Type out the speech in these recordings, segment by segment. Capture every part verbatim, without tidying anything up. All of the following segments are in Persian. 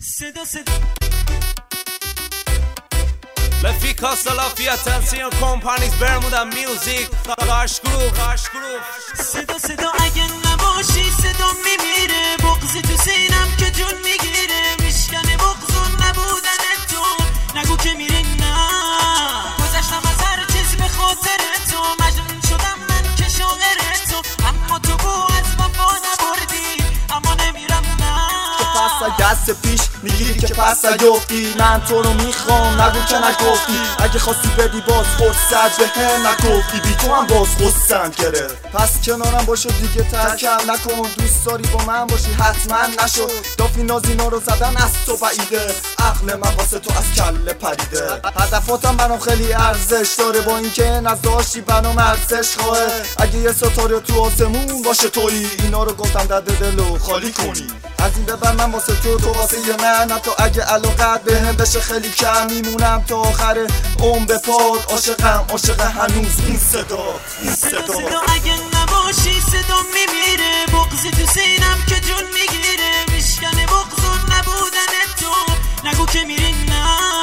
صدا صدا La eficacia, la atención companies Bermuda Music Harsh Groove Harsh Groove صدا صدا اگه نباشی صدا میمیره، بغض تو سینم که جون میگیره، میشکنه بغض و نبودن تو، نگو که میری نه. گذشتم از هر چیز به خاطر تو، مجنون شدم من که شاعر تو، اما تو بو از وفا نبردی، اما نمیرم نه. که پس دست پیش میگیری که پس گفتی من تو رو میخوام، نگو که نگفتی. اگه خواستی بدی باز فرصت به هم نگفتی، بی تو هم باز خستم گرفت. پس کنارم باشو دیگه ترکم نکن، دوست داری با من باشی حتما نشو. دافی نازینا رو زدن از تو بعیده، عقل من واسه تو از کله پریده. هدفاتم برام خیلی ارزش داره، با اینکه نذاشتی برام ارزش خواه. اگه یه ستاره تو آسمون باشه تویی، اینا رو گفتم درد دلو خالی کنی. از این ببر من واسه تو، تو واسه یه من. حتی اگه علاقت به هم بشه خیلی کم، میمونم تا آخر اون به پاد. عاشقم عاشق هنوز این صدا این صدا صدا صدا اگه نباشی صدا میمیره، بغض تو سینم که جون میگیره، میشکنه بغض و نبودن تو، نگو که میری نه.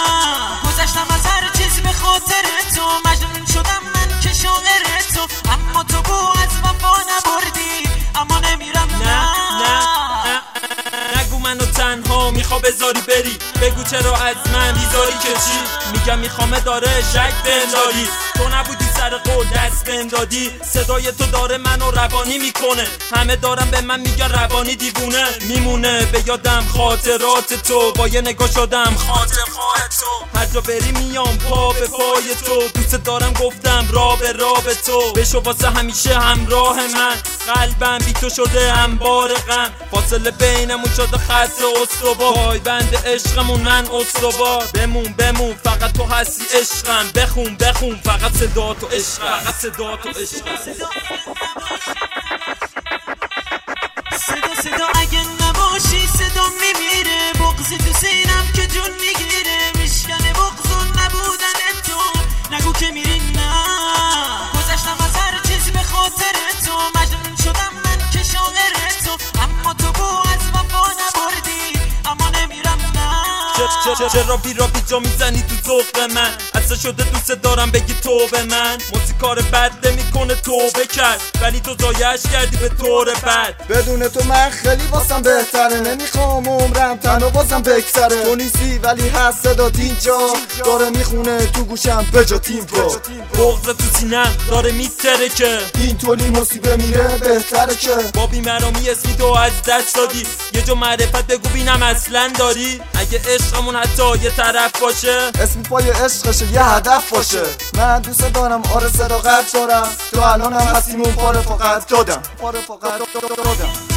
گذشتم از هر چیز به خاطر تو، مجنون شدم من که شاعر تو، اما تو بو از وفا نبردی، اما نمیرم نه نه نه نگو منو تنها میخوا بذاری بری، بگو چرا از من بیزاری که چی. میگم میخوامه داره شک بنداری، تو نبودی سر قول دست بندادی. صدای تو داره منو روانی میکنه، همه دارم به من میگن روانی دیوونه. میمونه به یادم خاطرات تو، با یه نگاه شدم خاطر خواه تو. هر جا بری میام پا به پای تو، دوست دارم گفتم را به را به تو. بشو واسه همیشه همراه من، قلبم بی تو شده انبار غم. فاصله بینمون شده خط استوار، پایبند عشقمون من استوار. بمون بمون فقط تو هستی عشقم، بخون بخون فقط صدا تو عشقم، فقط صدا تو عشقم. صدا صدا اگه نباشی صدا میمیره، بغض تو سینم که جون میگیره، میشکنه بغض و نبودن تو، نگو که میری نه. گذشتم از هر چیز به خاطر تو، مجنون شدم من که شاعر تو، اما تو بو از وفا نبردی، اما نمیرم نه. چرا بیرا بیجا میزنی تو ذوق من، اصلا شده دوست دارم بگی تو به من. موسیقار بد نمیکنه توبه کرد، ولی تو زایش کردی به طور بد. بدون تو من خیلی واسم بهتره، نمیخوام عمرم تنها بازم بگذره. تو نیستی ولی هست صدات اینجا، داره میخونه تو گوشم بجا تیم پرو. بغض تو سینم داره میتره که اینطوری مصیبه میره بهتره که با بیمرامی اسمی تو از دست دادی. یه جا معرفت بگو بینم اصلا داری. اگه عشقمون حتی یه طرف باشه، اسمی پای عشقشه یه هدف باشه. من دوست دارم آره صداقت دارم، تو الانم هستیم اون پاره فقط دادم پاره فقط دادم